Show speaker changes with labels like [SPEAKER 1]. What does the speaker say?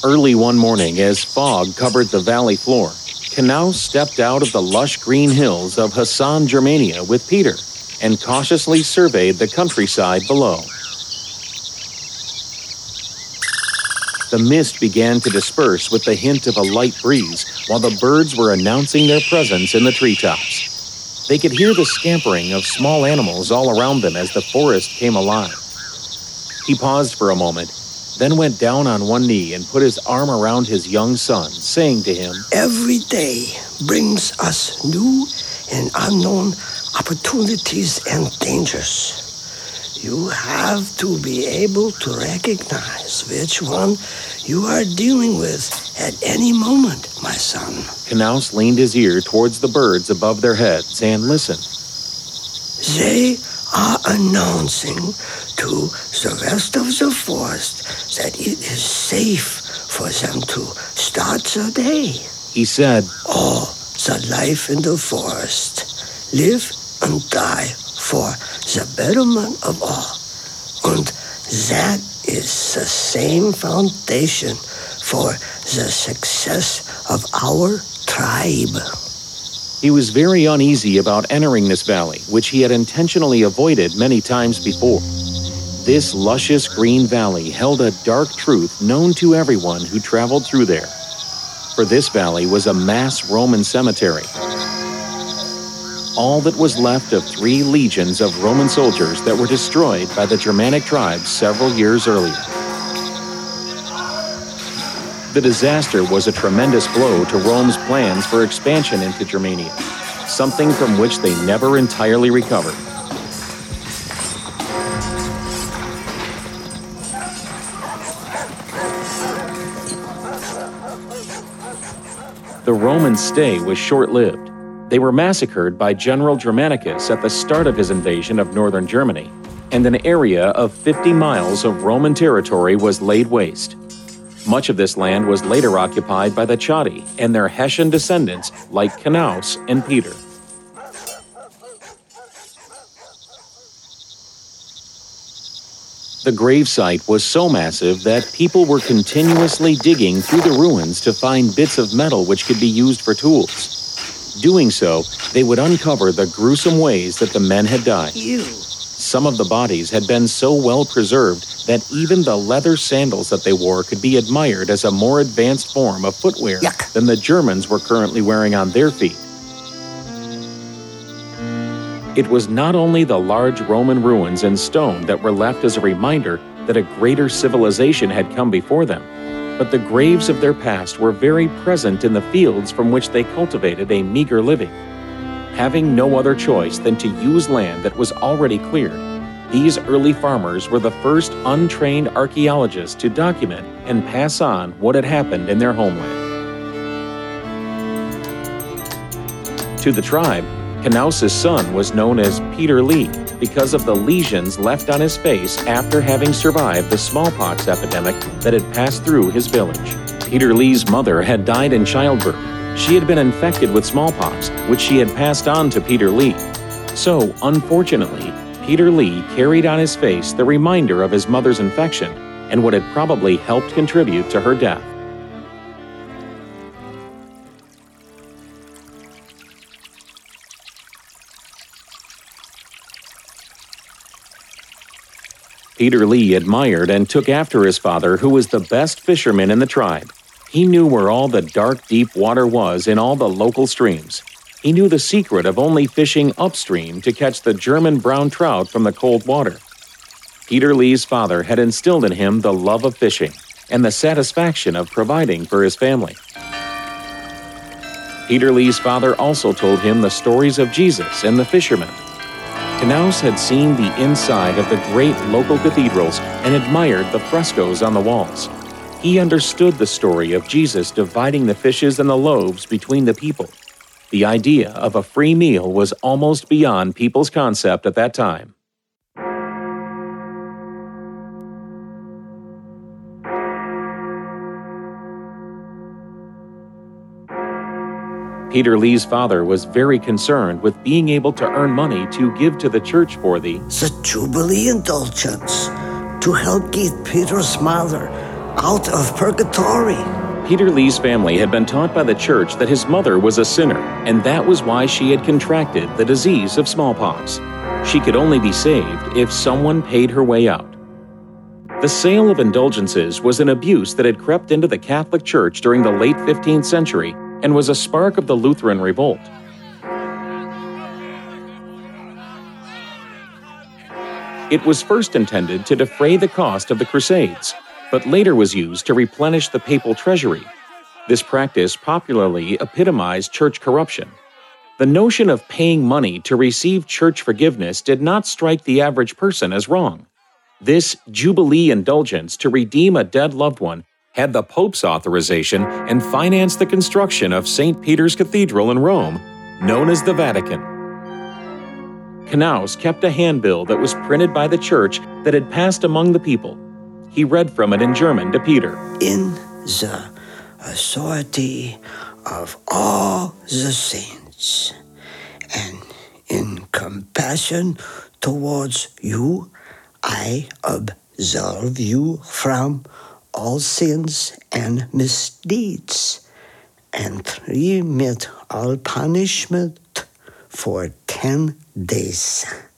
[SPEAKER 1] Early one morning, as fog covered the valley floor, Knaus stepped out of the lush green hills of Hassan, Germania with Peter and cautiously surveyed the countryside below. The mist began to disperse with the hint of a light breeze, while the birds were announcing their presence in the treetops. They could hear the scampering of small animals all around them as the forest came alive. He paused for a moment, then went down on one knee and put his arm around his young son, saying to him,
[SPEAKER 2] "Every day brings us new and unknown opportunities and dangers. You have to be able to recognize which one you are dealing with at any moment, my son."
[SPEAKER 1] Knaus leaned his ear towards the birds above their heads and listened.
[SPEAKER 2] They are announcing to the rest of the forest that it is safe for them to start the day.
[SPEAKER 1] He said,
[SPEAKER 2] "All the life in the forest live and die for the betterment of all. And that is the same foundation for the success of our tribe."
[SPEAKER 1] He was very uneasy about entering this valley, which he had intentionally avoided many times before. This luscious green valley held a dark truth known to everyone who traveled through there. For this valley was a mass Roman cemetery. All that was left of 3 legions of Roman soldiers that were destroyed by the Germanic tribes several years earlier. The disaster was a tremendous blow to Rome's plans for expansion into Germania, something from which they never entirely recovered. The Roman stay was short-lived. They were massacred by General Germanicus at the start of his invasion of northern Germany, and an area of 50 miles of Roman territory was laid waste. Much of this land was later occupied by the Chatti and their Hessian descendants like Knaus and Peter. The gravesite was so massive that people were continuously digging through the ruins to find bits of metal which could be used for tools. Doing so, they would uncover the gruesome ways that the men had died. Some of the bodies had been so well preserved that even the leather sandals that they wore could be admired as a more advanced form of footwear than the Germans were currently wearing on their feet. It was not only the large Roman ruins in stone that were left as a reminder that a greater civilization had come before them, but the graves of their past were very present in the fields from which they cultivated a meager living. Having no other choice than to use land that was already cleared, these early farmers were the first untrained archaeologists to document and pass on what had happened in their homeland. To the tribe, Knaus's son was known as Peter Lee because of the lesions left on his face after having survived the smallpox epidemic that had passed through his village. Peter Lee's mother had died in childbirth. She had been infected with smallpox, which she had passed on to Peter Lee. So, unfortunately, Peter Lee carried on his face the reminder of his mother's infection and what had probably helped contribute to her death. Peter Lee admired and took after his father, who was the best fisherman in the tribe. He knew where all the dark, deep water was in all the local streams. He knew the secret of only fishing upstream to catch the German brown trout from the cold water. Peter Lee's father had instilled in him the love of fishing and the satisfaction of providing for his family. Peter Lee's father also told him the stories of Jesus and the fishermen. Knaus had seen the inside of the great local cathedrals and admired the frescoes on the walls. He understood the story of Jesus dividing the fishes and the loaves between the people. The idea of a free meal was almost beyond people's concept at that time. Peter Lee's father was very concerned with being able to earn money to give to the church for the
[SPEAKER 2] Jubilee indulgence to help give Peter's mother out of purgatory.
[SPEAKER 1] Peter Lee's family had been taught by the church that his mother was a sinner, and that was why she had contracted the disease of smallpox. She could only be saved if someone paid her way out. The sale of indulgences was an abuse that had crept into the Catholic Church during the late 15th century and was a spark of the Lutheran revolt. It was first intended to defray the cost of the Crusades, but later was used to replenish the papal treasury. This practice popularly epitomized church corruption. The notion of paying money to receive church forgiveness did not strike the average person as wrong. This Jubilee indulgence to redeem a dead loved one had the Pope's authorization and financed the construction of St. Peter's Cathedral in Rome, known as the Vatican. Knaus kept a handbill that was printed by the church that had passed among the people. He read from it in German to Peter.
[SPEAKER 2] In the authority of all the saints, and in compassion towards you, I absolve you from all sins and misdeeds, and remit all punishment for 10 days.